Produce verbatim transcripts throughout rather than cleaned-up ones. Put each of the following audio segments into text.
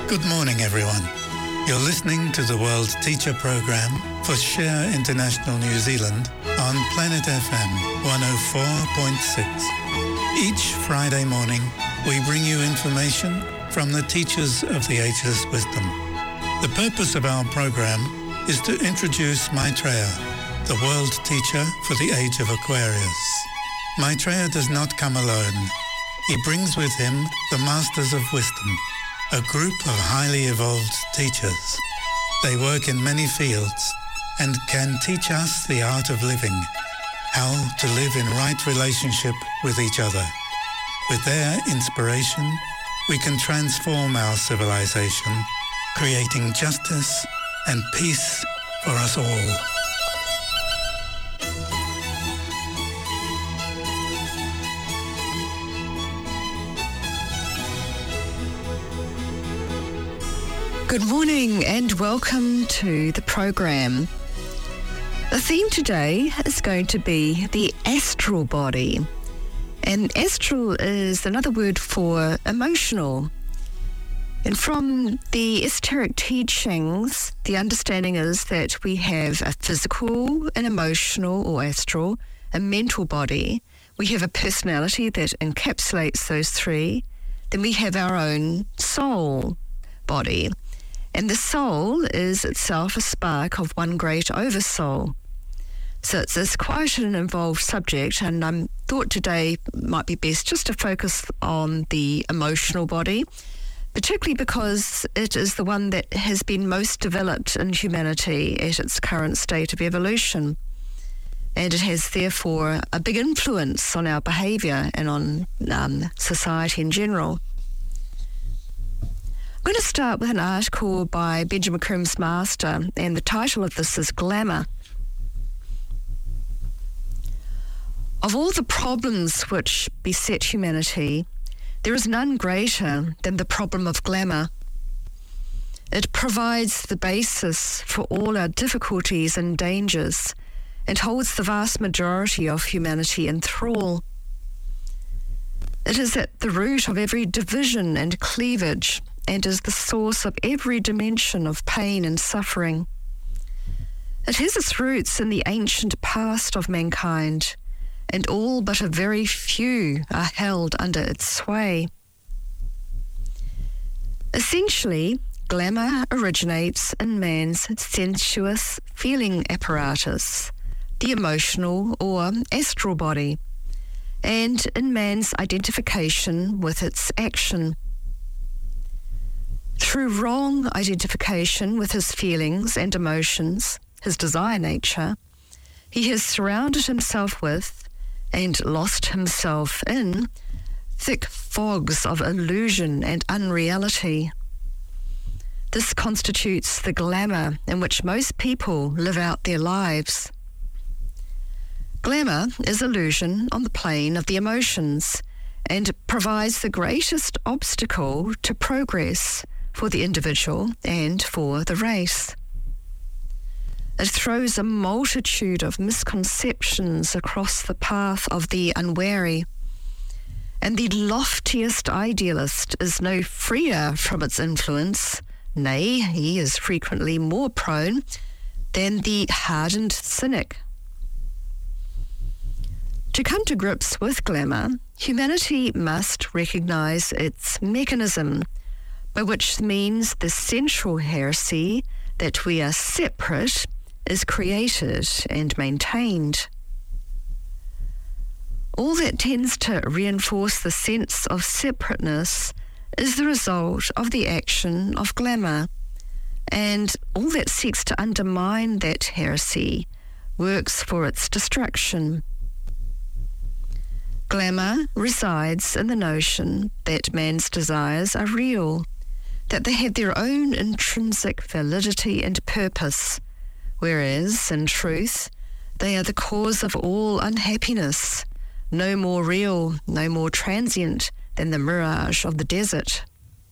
Good morning, everyone. You're listening to the World Teacher Programme for Share International New Zealand on Planet F M one oh four point six. Each Friday morning, we bring you information from the teachers of the Ageless Wisdom. The purpose of our programme is to introduce Maitreya, the world teacher for the age of Aquarius. Maitreya does not come alone. He brings with him the Masters of Wisdom, a group of highly evolved teachers. They work in many fields and can teach us the art of living, how to live in right relationship with each other. With their inspiration, we can transform our civilization, creating justice and peace for us all. Good morning and welcome to the program. The theme today is going to be the astral body. And astral is another word for emotional. And from the esoteric teachings, the understanding is that we have a physical, an emotional or astral, a mental body. We have a personality that encapsulates those three. Then we have our own soul body. And the soul is itself a spark of one great oversoul. So it's, it's quite an involved subject, and I thought today might be best just to focus on the emotional body, particularly because it is the one that has been most developed in humanity at its current state of evolution. And it has therefore a big influence on our behaviour and on um, society in general. I'm going to start with an article by Benjamin Coombs Master, and the title of this is Glamour. Of all the problems which beset humanity, there is none greater than the problem of glamour. It provides the basis for all our difficulties and dangers, and holds the vast majority of humanity in thrall. It is at the root of every division and cleavage, and is the source of every dimension of pain and suffering. It has its roots in the ancient past of mankind, and all but a very few are held under its sway. Essentially, glamour originates in man's sensuous feeling apparatus, the emotional or astral body, and in man's identification with its action. Through wrong identification with his feelings and emotions, his desire nature, he has surrounded himself with and lost himself in thick fogs of illusion and unreality. This constitutes the glamour in which most people live out their lives. Glamour is illusion on the plane of the emotions and provides the greatest obstacle to progress for the individual and for the race. It throws a multitude of misconceptions across the path of the unwary, and the loftiest idealist is no freer from its influence, nay, he is frequently more prone than the hardened cynic. To come to grips with glamour, humanity must recognise its mechanism, by which means the central heresy that we are separate is created and maintained. All that tends to reinforce the sense of separateness is the result of the action of glamour, and all that seeks to undermine that heresy works for its destruction. Glamour resides in the notion that man's desires are real, that they have their own intrinsic validity and purpose, whereas, in truth, they are the cause of all unhappiness, no more real, no more transient than the mirage of the desert.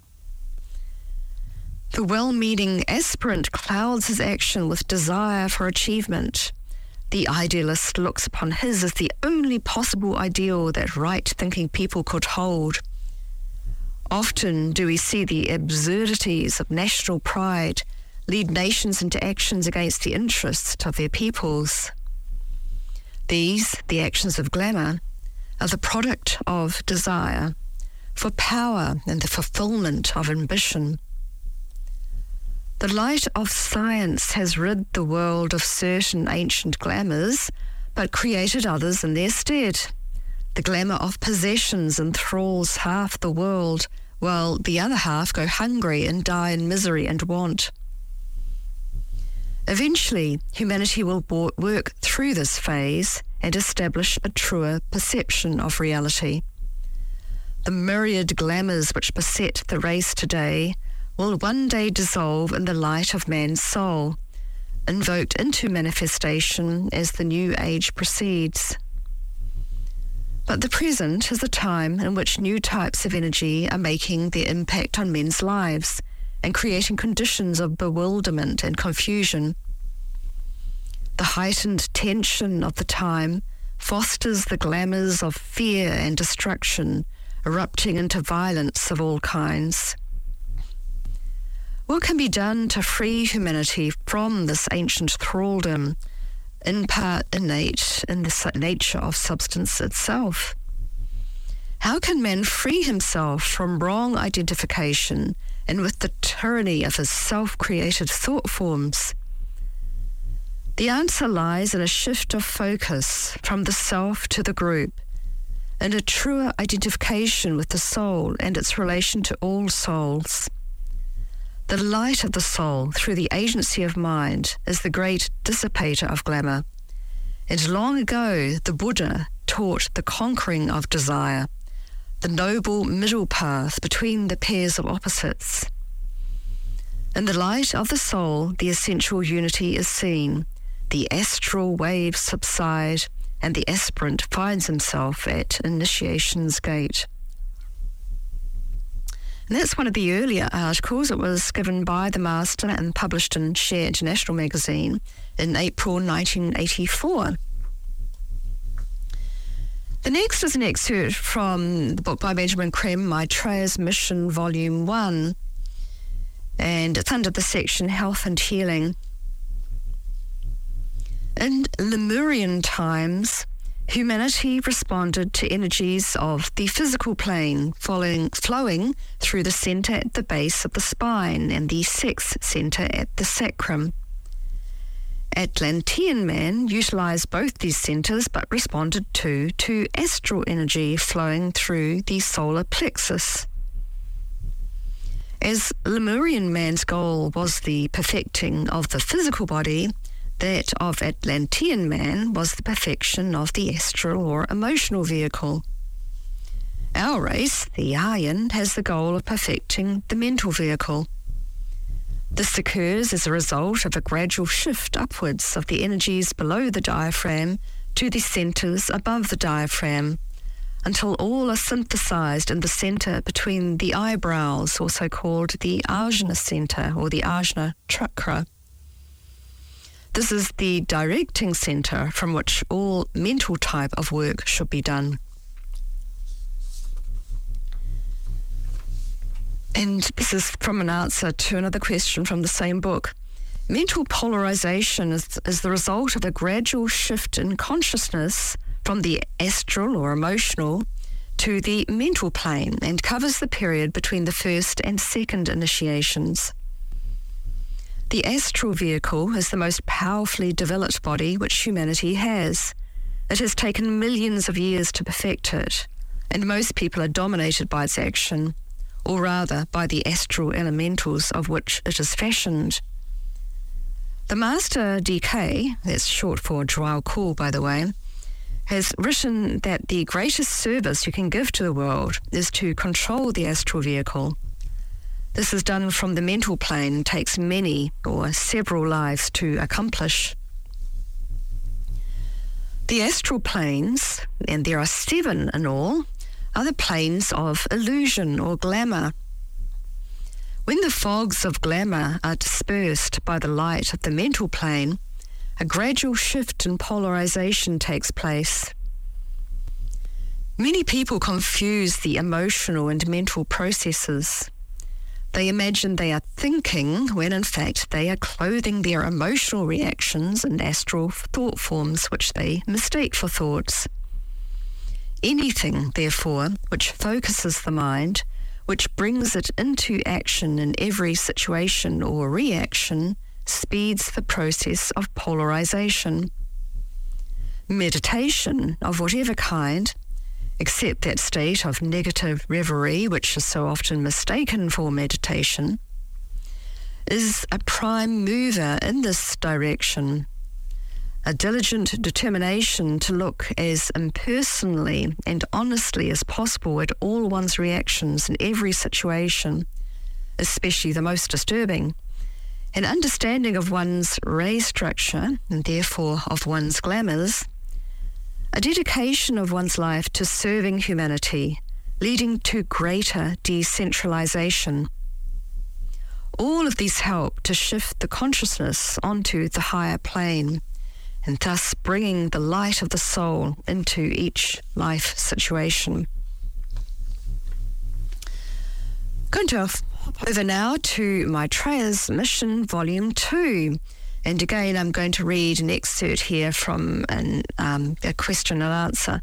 The well-meaning aspirant clouds his action with desire for achievement. The idealist looks upon his as the only possible ideal that right-thinking people could hold. Often do we see the absurdities of national pride lead nations into actions against the interests of their peoples. These, the actions of glamour, are the product of desire for power and the fulfillment of ambition. The light of science has rid the world of certain ancient glamours, but created others in their stead. The glamour of possessions enthralls half the world, while the other half go hungry and die in misery and want. Eventually, humanity will work through this phase and establish a truer perception of reality. The myriad glamours which beset the race today will one day dissolve in the light of man's soul, invoked into manifestation as the new age proceeds. But the present is a time in which new types of energy are making their impact on men's lives and creating conditions of bewilderment and confusion. The heightened tension of the time fosters the glamours of fear and destruction, erupting into violence of all kinds. What can be done to free humanity from this ancient thraldom, in part innate in the nature of substance itself? How can man free himself from wrong identification and with the tyranny of his self-created thought forms? The answer lies in a shift of focus from the self to the group, and a truer identification with the soul and its relation to all souls. The light of the soul through the agency of mind is the great dissipator of glamour, and long ago the Buddha taught the conquering of desire, the noble middle path between the pairs of opposites. In the light of the soul, the essential unity is seen, the astral waves subside, and the aspirant finds himself at initiation's gate. And that's one of the earlier articles. It was given by the Master and published in Share International magazine in April nineteen eighty-four. The next is an excerpt from the book by Benjamin Creme, Maitreya's Mission, Volume one, and it's under the section Health and Healing. In Lemurian times, humanity responded to energies of the physical plane following, flowing through the centre at the base of the spine and the sex centre at the sacrum. Atlantean man utilised both these centres but responded to, to astral energy flowing through the solar plexus. As Lemurian man's goal was the perfecting of the physical body, that of Atlantean man was the perfection of the astral or emotional vehicle. Our race, the Aryan, has the goal of perfecting the mental vehicle. This occurs as a result of a gradual shift upwards of the energies below the diaphragm to the centres above the diaphragm, until all are synthesized in the centre between the eyebrows, also called the Ajna centre or the Ajna chakra. This is the directing centre from which all mental type of work should be done. And this is from an answer to another question from the same book. Mental polarization is, is the result of a gradual shift in consciousness from the astral or emotional to the mental plane and covers the period between the first and second initiations. The astral vehicle is the most powerfully developed body which humanity has. It has taken millions of years to perfect it, and most people are dominated by its action, or rather by the astral elementals of which it is fashioned. The Master D K, that's short for Joao Kuhl, by the way, has written that the greatest service you can give to the world is to control the astral vehicle. This is done from the mental plane and takes many or several lives to accomplish. The astral planes, and there are seven in all, are the planes of illusion or glamour. When the fogs of glamour are dispersed by the light of the mental plane, a gradual shift in polarization takes place. Many people confuse the emotional and mental processes. They imagine they are thinking when in fact they are clothing their emotional reactions in astral thought forms which they mistake for thoughts. Anything, therefore, which focuses the mind, which brings it into action in every situation or reaction, speeds the process of polarization. Meditation of whatever kind, except that state of negative reverie which is so often mistaken for meditation, is a prime mover in this direction. A diligent determination to look as impersonally and honestly as possible at all one's reactions in every situation, especially the most disturbing. An understanding of one's ray structure, and therefore of one's glamours. A dedication of one's life to serving humanity, leading to greater decentralization. All of these help to shift the consciousness onto the higher plane, and thus bringing the light of the soul into each life situation. Going to hop over now to Maitreya's Mission Volume two. And again, I'm going to read an excerpt here from an, um, a question and answer.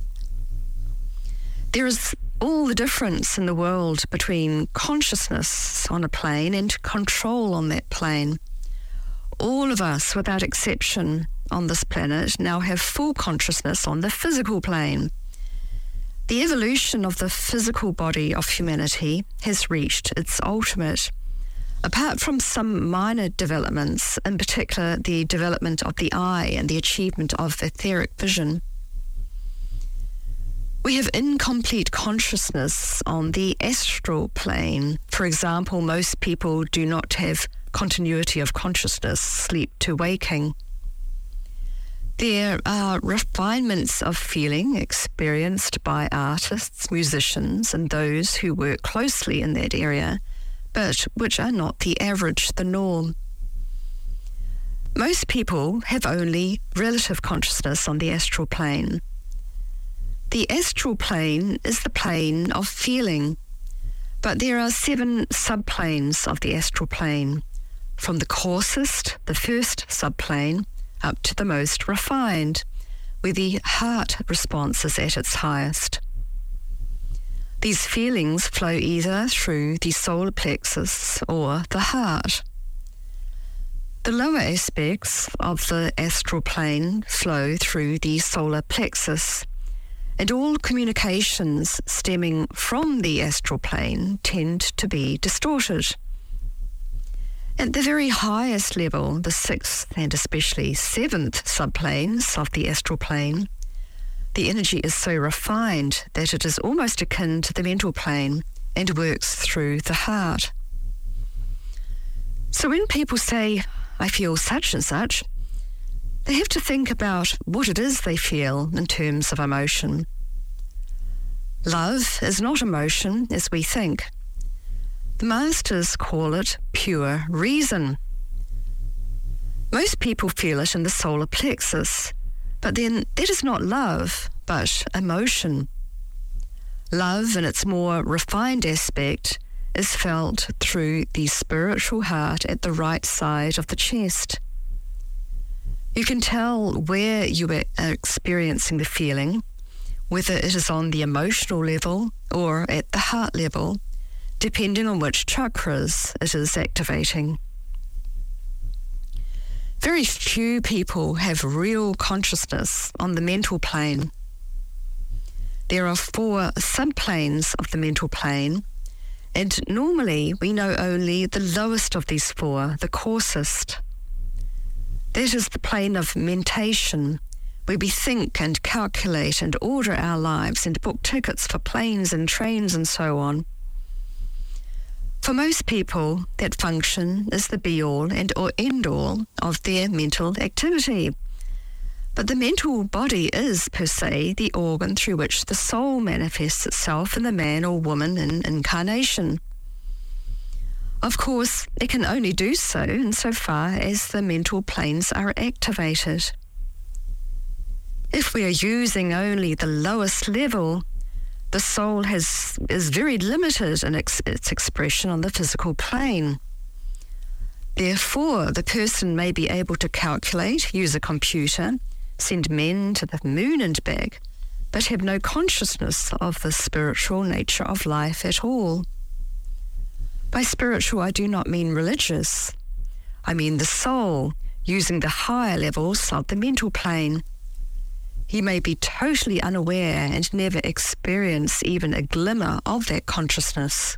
There is all the difference in the world between consciousness on a plane and control on that plane. All of us, without exception, on this planet now have full consciousness on the physical plane. The evolution of the physical body of humanity has reached its ultimate. Apart from some minor developments, in particular the development of the eye and the achievement of etheric vision, we have incomplete consciousness on the astral plane. For example, most people do not have continuity of consciousness, sleep to waking. There are refinements of feeling experienced by artists, musicians, and those who work closely in that area, but which are not the average, the norm. Most people have only relative consciousness on the astral plane. The astral plane is the plane of feeling, but there are seven subplanes of the astral plane, from the coarsest, the first subplane, up to the most refined, where the heart response is at its highest. These feelings flow either through the solar plexus or the heart. The lower aspects of the astral plane flow through the solar plexus, and all communications stemming from the astral plane tend to be distorted. At the very highest level, the sixth and especially seventh subplanes of the astral plane, the energy is so refined that it is almost akin to the mental plane and works through the heart. So when people say, I feel such and such, they have to think about what it is they feel in terms of emotion. Love is not emotion as we think. The masters call it pure reason. Most people feel it in the solar plexus, but then that is not love, but emotion. Love, in its more refined aspect, is felt through the spiritual heart at the right side of the chest. You can tell where you are experiencing the feeling, whether it is on the emotional level or at the heart level, depending on which chakras it is activating. Very few people have real consciousness on the mental plane. There are four subplanes of the mental plane, and normally we know only the lowest of these four, the coarsest. That is the plane of mentation, where we think and calculate and order our lives and book tickets for planes and trains and so on. For most people, that function is the be-all and or end-all of their mental activity. But the mental body is, per se, the organ through which the soul manifests itself in the man or woman in incarnation. Of course, it can only do so insofar as the mental planes are activated. If we are using only the lowest level, the soul has is very limited in ex- its expression on the physical plane. Therefore, the person may be able to calculate, use a computer, send men to the moon and back, but have no consciousness of the spiritual nature of life at all. By spiritual, I do not mean religious. I mean the soul, using the higher levels of the mental plane. He may be totally unaware and never experience even a glimmer of that consciousness.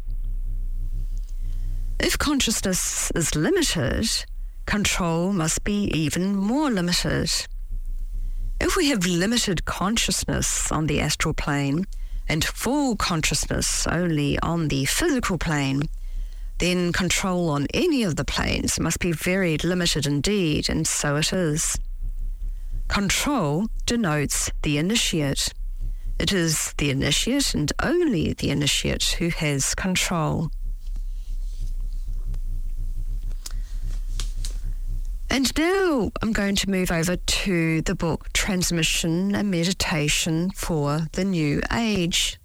If consciousness is limited, control must be even more limited. If we have limited consciousness on the astral plane and full consciousness only on the physical plane, then control on any of the planes must be very limited indeed, and so it is. Control denotes the initiate. It is the initiate and only the initiate who has control. And now I'm going to move over to the book Transmission and Meditation for the New Age.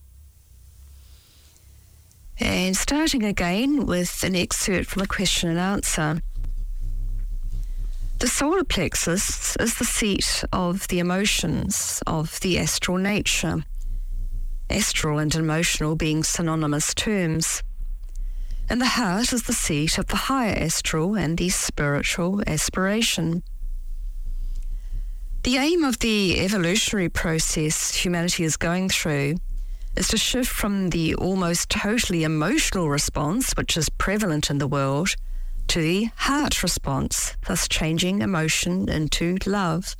And starting again with an excerpt from a question and answer. The solar plexus is the seat of the emotions of the astral nature, astral and emotional being synonymous terms. And the heart is the seat of the higher astral and the spiritual aspiration. The aim of the evolutionary process humanity is going through is to shift from the almost totally emotional response, which is prevalent in the world, to the heart response, thus changing emotion into love.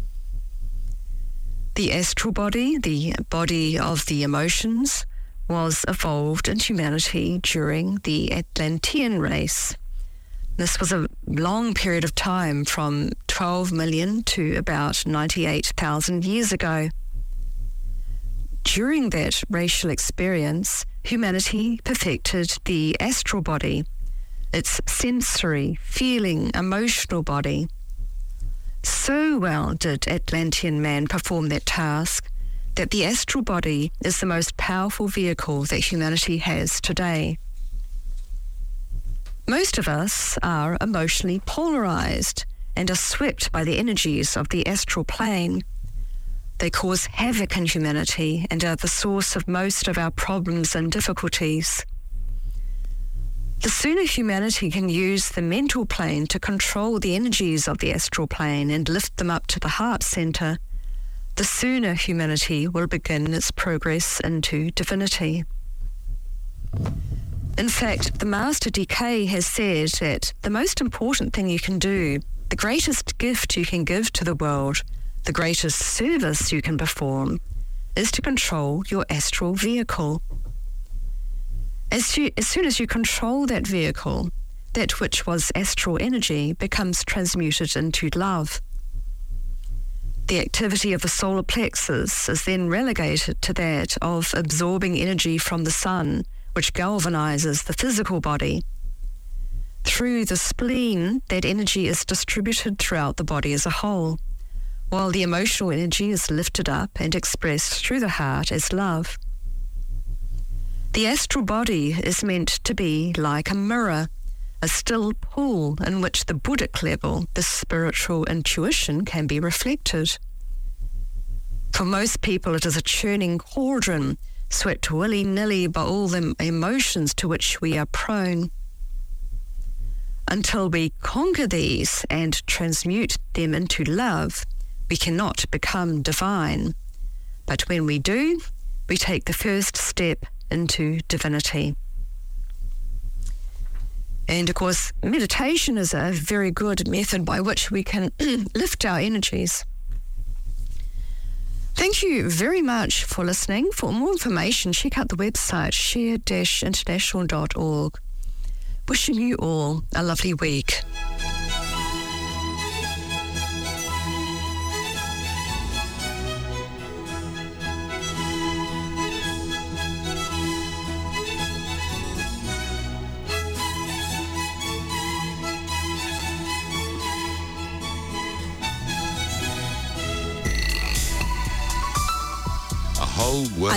The astral body, the body of the emotions, was evolved in humanity during the Atlantean race. This was a long period of time, from twelve million to about ninety-eight thousand years ago. During that racial experience, humanity perfected the astral body, its sensory, feeling, emotional body. So well did Atlantean man perform that task that the astral body is the most powerful vehicle that humanity has today. Most of us are emotionally polarized and are swept by the energies of the astral plane. They cause havoc in humanity and are the source of most of our problems and difficulties. The sooner humanity can use the mental plane to control the energies of the astral plane and lift them up to the heart center, the sooner humanity will begin its progress into divinity. In fact, the Master D K has said that the most important thing you can do, the greatest gift you can give to the world, the greatest service you can perform, is to control your astral vehicle. As, you, as soon as you control that vehicle, that which was astral energy becomes transmuted into love. The activity of the solar plexus is then relegated to that of absorbing energy from the sun, which galvanizes the physical body. Through the spleen, that energy is distributed throughout the body as a whole, while the emotional energy is lifted up and expressed through the heart as love. The astral body is meant to be like a mirror, a still pool in which the Buddhic level, the spiritual intuition, can be reflected. For most people, it is a churning cauldron, swept willy-nilly by all the emotions to which we are prone. Until we conquer these and transmute them into love, we cannot become divine. But when we do, we take the first step into divinity. And of course, meditation is a very good method by which we can lift our energies. Thank you very much for listening. For more information, check out the website share dash international dot org. Wishing you all a lovely week. whole world.